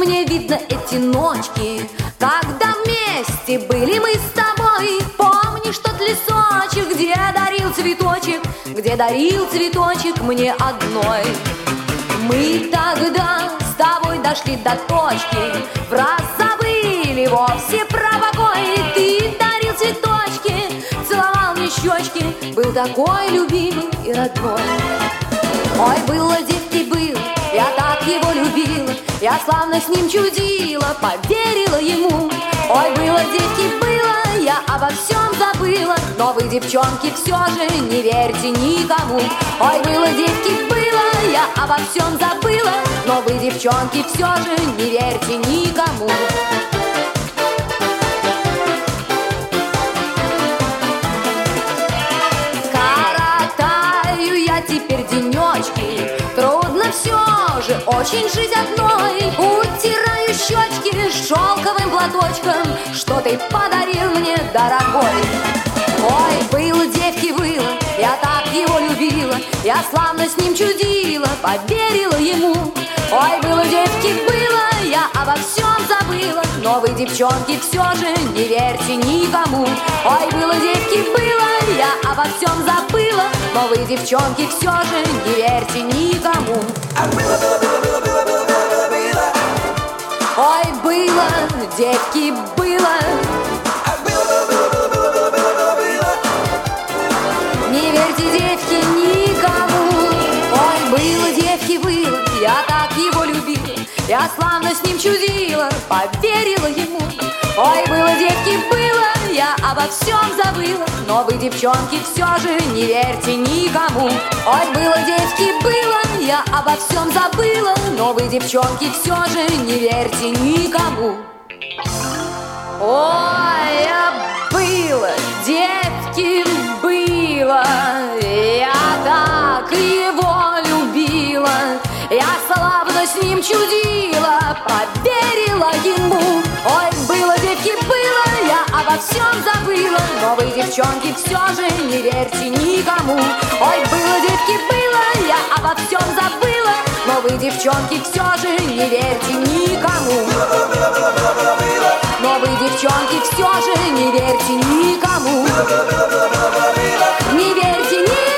мне видно эти ночки, когда вместе были мы с тобой. Помнишь тот лесочек, где дарил цветочек мне одной? Мы тогда с тобой дошли до точки, враз забыли вовсе про покой. Ты дарил цветочки, целовал мне щечки, был такой любимый и родной. Ой, было девки, был, я так его любила, я славно с ним чудила, поверила ему. Ой, было девки, было, я обо всем забыла, но вы, девчонки, все же не верьте никому. Ой, было девки, было, я обо всем забыла, но вы, девчонки, все же не верьте никому. Коротаю я теперь денечки, трудно все же очень жить одной. Утираю щечки шелковым платочком, что ты подарил мне, дорогой. Ой, было девки, было, я так его любила, я славно с ним чудила, поверила ему. Ой, было девки, было, я обо всем забыла, но вы, девчонки, все же не верьте никому. Ой, было девки, было, я обо всем забыла, но вы, девчонки, все же не верьте никому. Ой, было, девки, было, не верьте, девки, никому. Ой, было, девки, было, я так его любила, я славно с ним чудила, поверила ему. Ой, было, девки, было, я обо всем забыла, но вы, девчонки, все же не верьте никому. Ой, было, девки, было, я обо всем забыла, но вы, девчонки, все же не верьте никому. Ой, было, девки, было, я так его любила, я славно с ним чудила, поверила ему. Ой, было, девки, было, я обо всем забыла, но вы, девчонки, все же не верьте никому. Ой, было, девки, было, я обо всем забыла, но вы, девчонки, все же не верьте никому. Но вы, девчонки, все же не верьте никому. Не верьте никому.